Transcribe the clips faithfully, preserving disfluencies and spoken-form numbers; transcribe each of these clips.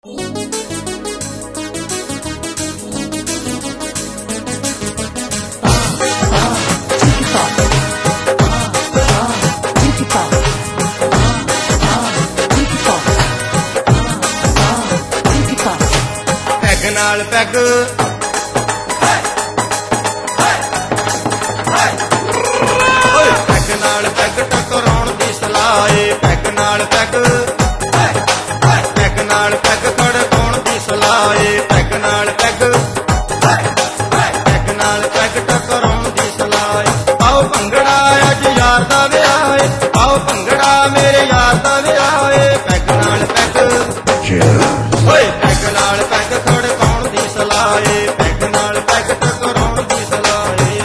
नाल peg peg नाल peg टकराउण दी सलाह ए पैग नाल पैग पैग नाल पैग खड़काउण दी सलाह ए पैग नाल पैग पैग नाल पैग टकराउण दी सलाह ए आओ भंगड़ा अज यार दा विआह ए आओ भंगड़ा मेरे यार दा विआह ए पैग नाल पैग ओए पैग नाल पैग खड़काउण दी सलाह ए पैग नाल पैग टकराउण दी सलाह ए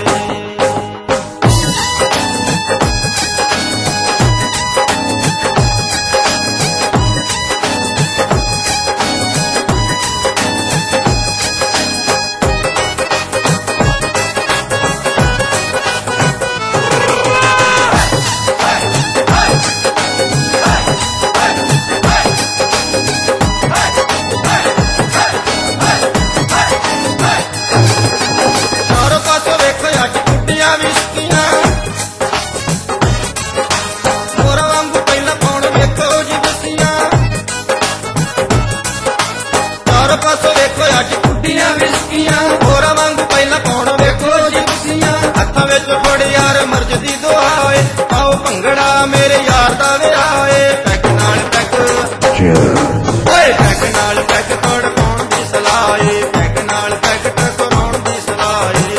भंगड़ा मेरे यार दा विआह ए पैग नाल पैग ओए पैग नाल पैग खड़काउण दी सलाह ए पैग नाल पैग टकराउण दी सलाह ए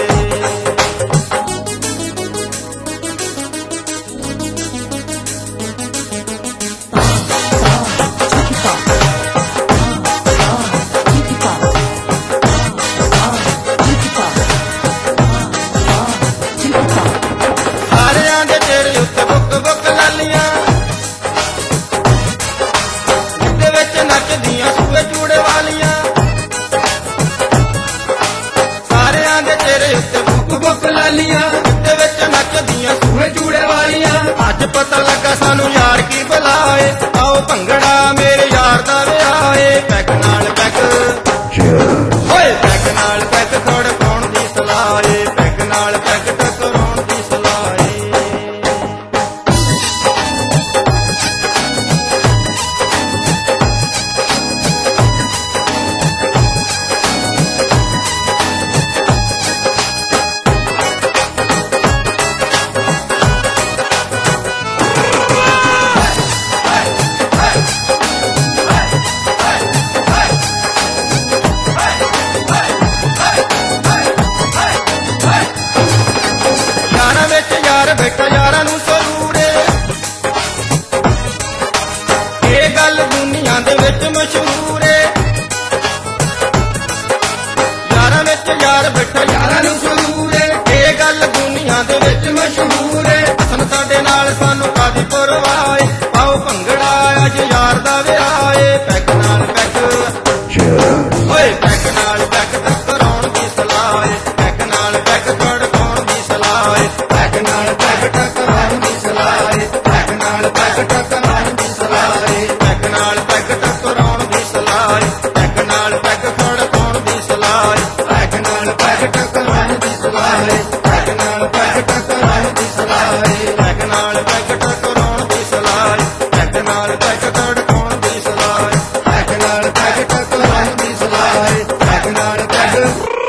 अज पता लगा सानू यार की बुलाए आओ भंगड़ा मेरे यार दा विआह ए पैग नाल पैग ओए पैग नाल पैग खड़काउण दी सलाह ए पैग नाल पैग टकराउण दी सलाह ए बेटा यारा नू जरूर ये गल दुनिया दे विच मशहूर है यारा विच यार बेटा यारा नू जरूर है ये गल दुनिया दे विच मशहूर है हसन साडे नाल सानू कादी परवाह है आओ भंगड़ा अज यार दा विआह ए पैग नाल पैग ओए पैग नाल पैग टकराउण दी सलाह ए पैग नाल पैग खड़काउण दी सलाह ए पैग नाल पैग टकराउण दी सलाह ए पैग नाल पैग टकराउण दी सलाह ए पैग नाल पैग टकराउण दी सलाह ए पैग नाल पैग खड़काउण दी सलाह ए पैग नाल पैग टकराउण दी सलाह ए पैग नाल पैग टकराउण दी सलाह ए पैग नाल पैग टकराउण दी सलाह ए पैग नाल पैग खड़काउण दी सलाह ए पैग नाल पैग टकराउण दी सलाह ए पैग नाल पैग